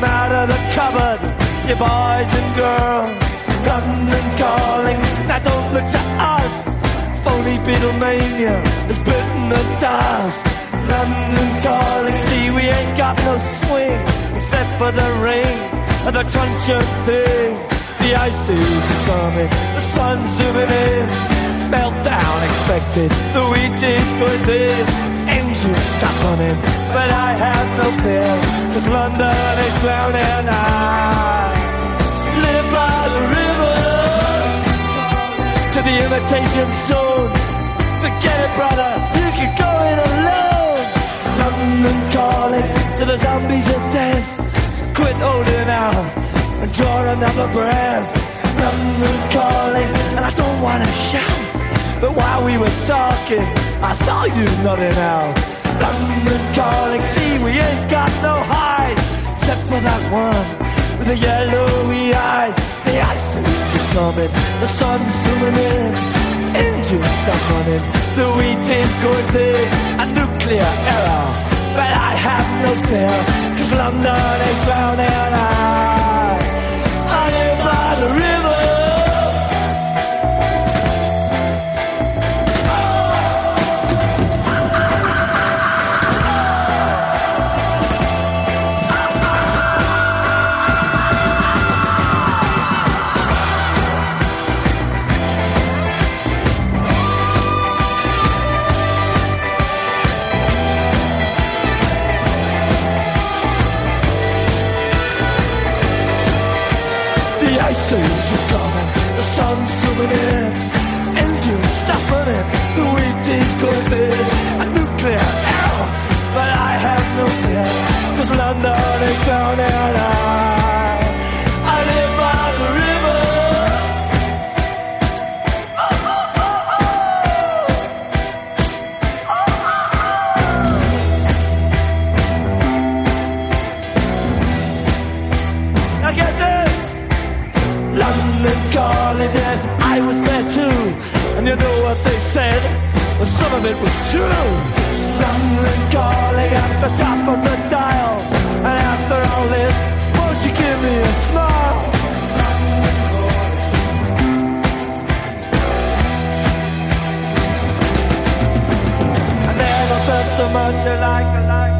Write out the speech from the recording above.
out of the cupboard, you boys and girls. London calling, now don't look to us. Phony Beatlemania has bitten the dust. London calling, see we ain't got no swing except for the rain and the truncheon thing. The ice age is coming, the sun's zooming in. Meltdown expected, the wheat is good in. Engines stop running, but I have no fear, 'cause London is drowning. I live by the river to the imitation zone. Forget it, brother, you can go it alone. London calling to the zombies of death. Quit holding out and draw another breath. London calling, and I don't wanna shout, but while we were talking, I saw you nodding out. London calling, see we ain't got no hide, except for that one with the yellowy eyes. The ice age is coming, the sun's zooming in. Engines stop running, the wheat is going big. A nuclear error, but I have no fear, 'cause London is drowning. I live by the river. The ice is coming, the sun's zooming in. Engines stop running, the wheat is going big. A nuclear error, but I have no fear, 'cause London is drowning. I live by the river. Now get this. London calling, yes, I was there too. And you know what they said? Well, some of it was true. London calling at the top of the dial. And after all this, won't you give me a smile? I never felt so much like